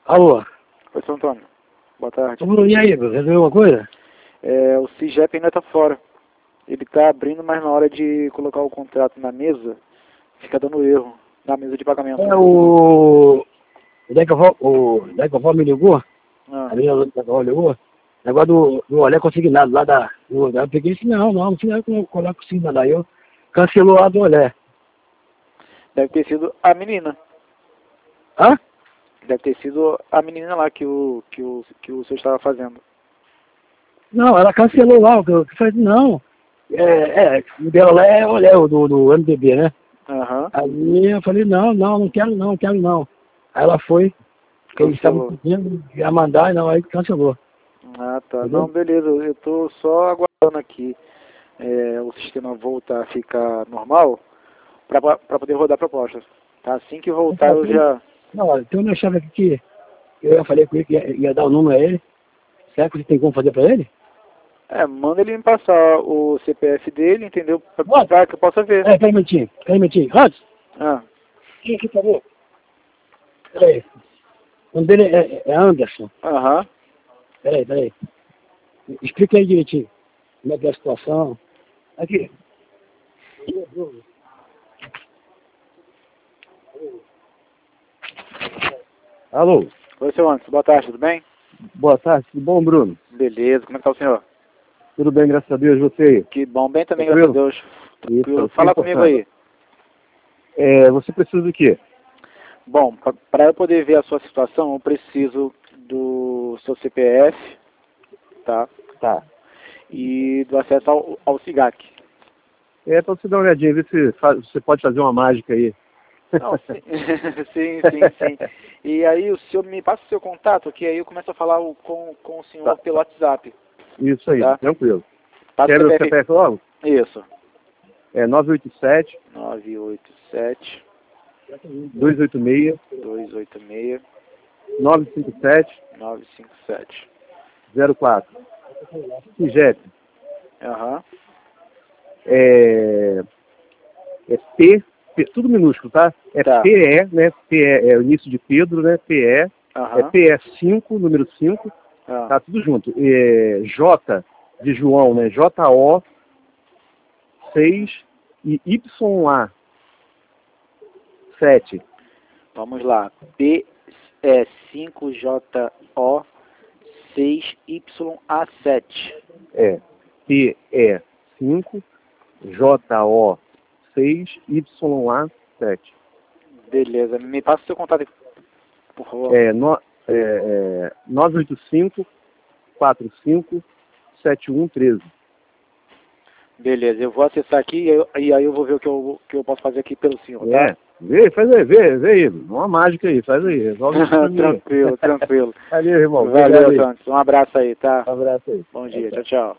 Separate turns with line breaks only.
Alô?
Oi, seu Antônio. Boa tarde.
E aí, resolveu alguma coisa?
O CIGEP ainda tá fora. Ele tá abrindo, mas na hora de colocar o contrato na mesa, fica dando erro na mesa de pagamento.
O Decovó me ligou,
Ah,
a menina do Decovó ligou, negócio do olé consignado lá eu peguei e disse, não tinha que colocar consignado. Aí eu cancelou lá do olé.
deve ter sido a menina.
Hã?
Deve ter sido a menina lá que o senhor estava fazendo.
Não, ela cancelou lá, eu falei, não, o dela lá é olé, o do MDB, né?
Aham.
Aí eu falei, não quero não. Aí ela foi, porque eles estavam
Cancelou.
pedindo, ia mandar, não, aí cancelou.
Ah, tá. Não,
Entendeu?
beleza. Eu tô só aguardando aqui o sistema voltar a ficar normal para poder rodar a proposta. Tá? Assim que voltar eu já...
Não, olha, tem uma chave aqui que eu já falei com ele que ia dar o número a ele. Será que você tem como fazer pra ele?
manda ele me passar o CPF dele, entendeu?
Pode.
Pra que eu possa ver.
Peraí um minutinho. Hans,
Ah,
vem aqui, por favor. Peraí. O nome dele é Anderson.
aham.
Peraí. Explica aí direitinho. Como é que é a situação. Aqui. Alô,
Oi, seu Anderson. Boa tarde, tudo bem?
boa tarde, tudo bom, Bruno?
Beleza, como é que tá o senhor?
Tudo bem, graças a Deus, você aí?
Que bom, bem também, graças a
Tranquilo?
Deus.
Isso,
Tranquilo.
isso é
Fala comigo
importante.
aí.
Você precisa do quê?
Bom, para eu poder ver a sua situação, eu preciso do seu CPF, tá?
Tá.
E do acesso ao SIGAC.
Pra você dar uma olhadinha, ver se você pode fazer uma mágica aí.
Não, sim, sim. E aí o senhor me passa o seu contato, que aí eu começo a falar com o senhor
Tá.
pelo WhatsApp,
Isso aí,
tá?
tranquilo.
Passa
Quer
o
ver o
CPF.
CPF logo?
Isso.
987
987
286
286
957
957.
04. CIGEP
Aham.
é tudo minúsculo, tá? É
Tá.
PE, né? PE é o início de Pedro, né? PE,
Aham.
PE5, número 5,
Ah.
tá tudo junto. J de João, né? JO 6 e YA 7.
Vamos lá. PE5JO 6YA7.
PE5 JO 6 YA 7.
Beleza. Me passa o seu contato aí, por favor.
985 45 7113.
Beleza. Eu vou acessar aqui e aí eu vou ver o que eu posso fazer aqui pelo senhor, tá?
Vê aí, uma mágica aí, faz aí, resolve isso pra mim.
Tranquilo.
Valeu, irmão,
Valeu,
obrigado aí.
Santos. Um abraço aí, tá?
Um abraço aí.
Bom dia. Tchau.